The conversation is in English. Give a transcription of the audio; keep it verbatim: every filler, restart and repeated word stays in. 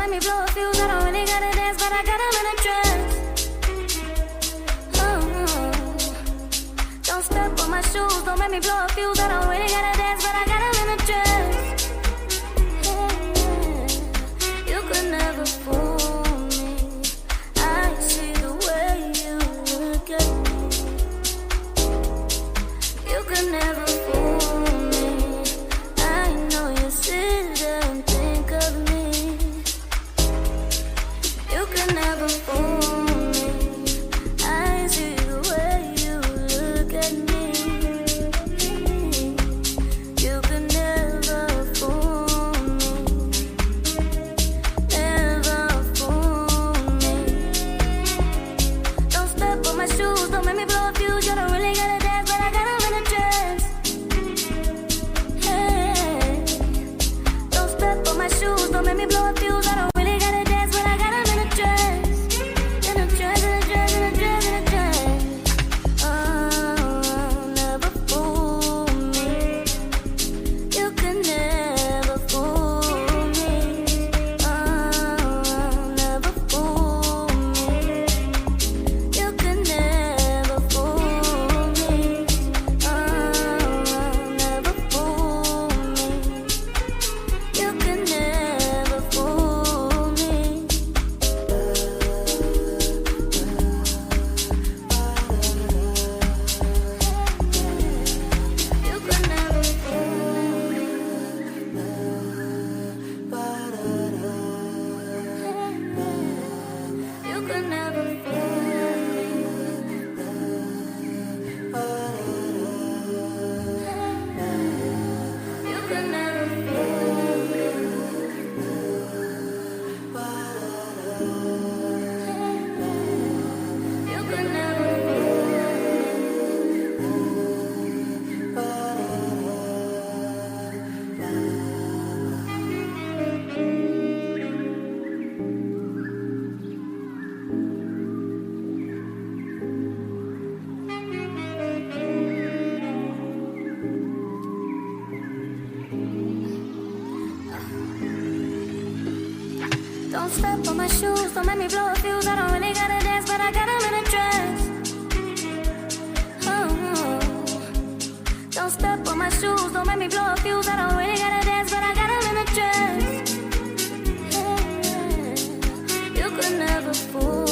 make me blow a fuse. I don't really gotta dance, but I got 'em in a trance. Oh, don't step on my shoes, don't make me blow a fuse. I don't really gotta dance, but I got 'em in a trance. Yeah, you could never fool me. I see the way you look at me. You could never fool me. I know you sit there and think of me. You could never fool me. I see the way you look at me. You could never fool me. Never fool me. Don't step on my shoes, don't make me blow a fuse. You don't really gotta dance, but I got 'em in a trance. Hey, don't step on my shoes, don't make me blow a fuse. I don't really gotta dance, but I got 'em in a trance. In a trance, in a trance, in a trance, in a trance. Oh, never fool me. You can never fool me. Oh, never fool me. You can never fool me. Oh, never fool me. You can never fool me. You can never fool me. You can never fool me. You can never You can never Don't step on my shoes, don't make me blow a fuse. I don't really gotta dance, but I got 'em in a trance. Oh, don't step on my shoes, don't make me blow a fuse. I don't really gotta dance, but I got 'em in a trance. Yeah, you could never fool